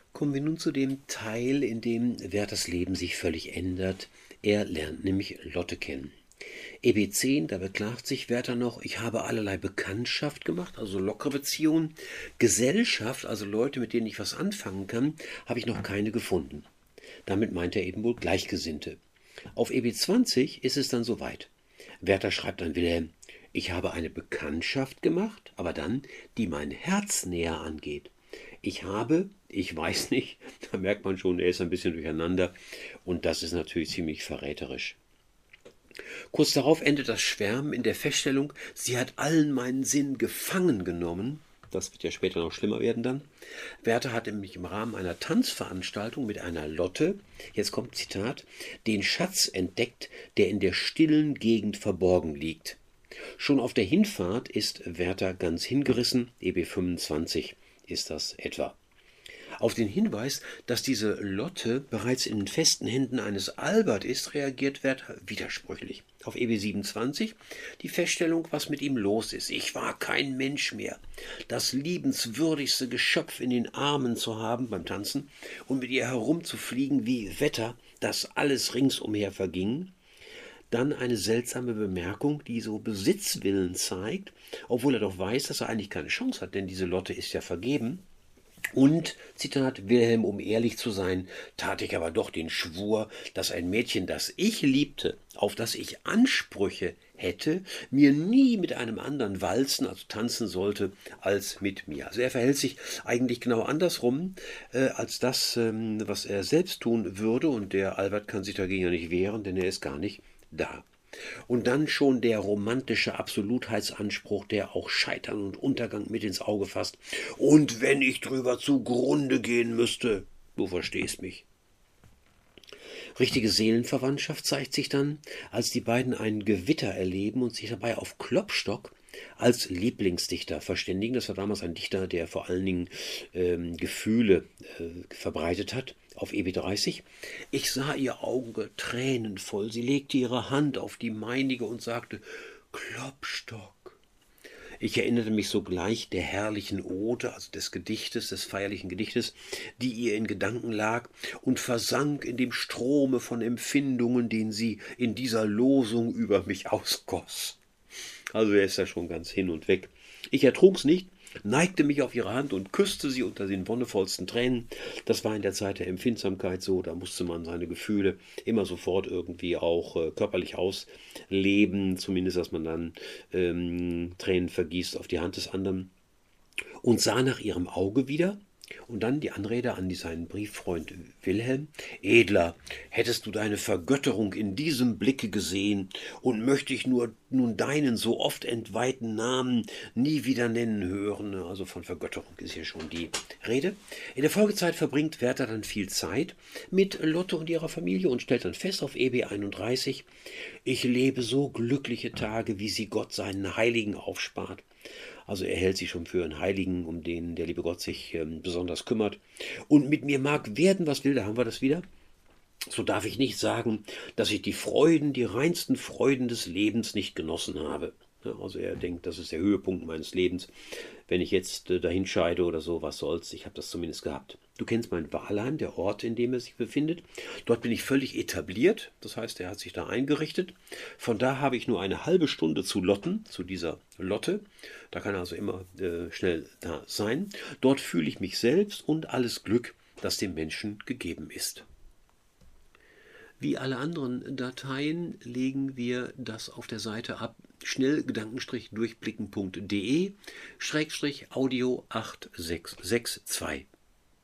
Kommen wir nun zu dem Teil, in dem Werthers Leben sich völlig ändert. Er lernt nämlich Lotte kennen. EB10, da beklagt sich Werther noch, ich habe allerlei Bekanntschaft gemacht, also lockere Beziehungen. Gesellschaft, also Leute, mit denen ich was anfangen kann, habe ich noch keine gefunden. Damit meint er eben wohl Gleichgesinnte. Auf EB20 ist es dann soweit. Werther schreibt an Wilhelm, ich habe eine Bekanntschaft gemacht, aber dann, die mein Herz näher angeht. Ich weiß nicht, da merkt man schon, er ist ein bisschen durcheinander und das ist natürlich ziemlich verräterisch. Kurz darauf endet das Schwärmen in der Feststellung, sie hat allen meinen Sinn gefangen genommen. Das wird ja später noch schlimmer werden dann. Werther hat nämlich im Rahmen einer Tanzveranstaltung mit einer Lotte, jetzt kommt Zitat, den Schatz entdeckt, der in der stillen Gegend verborgen liegt. Schon auf der Hinfahrt ist Werther ganz hingerissen, EB 25 ist das etwa. Auf den Hinweis, dass diese Lotte bereits in den festen Händen eines Albert ist, reagiert Werther widersprüchlich. Auf EB 27 die Feststellung, was mit ihm los ist. Ich war kein Mensch mehr. Das liebenswürdigste Geschöpf in den Armen zu haben beim Tanzen und mit ihr herumzufliegen wie Wetter, dass alles ringsumher verging. Dann eine seltsame Bemerkung, die so Besitzwillen zeigt, obwohl er doch weiß, dass er eigentlich keine Chance hat, denn diese Lotte ist ja vergeben. Und, Zitat, Wilhelm, um ehrlich zu sein, tat ich aber doch den Schwur, dass ein Mädchen, das ich liebte, auf das ich Ansprüche hätte, mir nie mit einem anderen walzen, also tanzen sollte, als mit mir. Also er verhält sich eigentlich genau andersrum, als das, was er selbst tun würde, und der Albert kann sich dagegen ja nicht wehren, denn er ist gar nicht da. Und dann schon der romantische Absolutheitsanspruch, der auch Scheitern und Untergang mit ins Auge fasst. Und wenn ich drüber zugrunde gehen müsste, du verstehst mich. Richtige Seelenverwandtschaft zeigt sich dann, als die beiden ein Gewitter erleben und sich dabei auf Klopstock als Lieblingsdichter verständigen. Das war damals ein Dichter, der vor allen Dingen Gefühle verbreitet hat. Auf EB 30. Ich sah ihr Auge tränenvoll. Sie legte ihre Hand auf die meinige und sagte, Klopstock. Ich erinnerte mich sogleich der herrlichen Ode, also des Gedichtes, des feierlichen Gedichtes, die ihr in Gedanken lag, und versank in dem Strome von Empfindungen, den sie in dieser Losung über mich ausgoss. Also er ist ja schon ganz hin und weg. Ich ertrug's nicht, neigte mich auf ihre Hand und küsste sie unter den wonnevollsten Tränen. Das war in der Zeit der Empfindsamkeit so, da musste man seine Gefühle immer sofort irgendwie auch körperlich ausleben, zumindest dass man dann Tränen vergießt auf die Hand des anderen, und sah nach ihrem Auge wieder. Und dann die Anrede an seinen Brieffreund Wilhelm. Edler, hättest du deine Vergötterung in diesem Blicke gesehen, und möchte ich nun deinen so oft entweihten Namen nie wieder nennen hören. Also von Vergötterung ist hier schon die Rede. In der Folgezeit verbringt Werther dann viel Zeit mit Lotte und ihrer Familie und stellt dann fest auf EB 31, ich lebe so glückliche Tage, wie sie Gott seinen Heiligen aufspart. Also er hält sich schon für einen Heiligen, um den der liebe Gott sich besonders kümmert. Und mit mir mag werden, was will, da haben wir das wieder. So darf ich nicht sagen, dass ich die reinsten Freuden des Lebens nicht genossen habe. Ja, also er denkt, das ist der Höhepunkt meines Lebens. Wenn ich jetzt dahin scheide oder so, was soll's, ich habe das zumindest gehabt. Du kennst mein Wahlheim, der Ort, in dem er sich befindet. Dort bin ich völlig etabliert, das heißt, er hat sich da eingerichtet. Von da habe ich nur eine halbe Stunde zu Lotten, zu dieser Lotte. Da kann er also immer schnell da sein. Dort fühle ich mich selbst und alles Glück, das dem Menschen gegeben ist. Wie alle anderen Dateien legen wir das auf der Seite ab, schnell-durchblicken.de /audio 8662.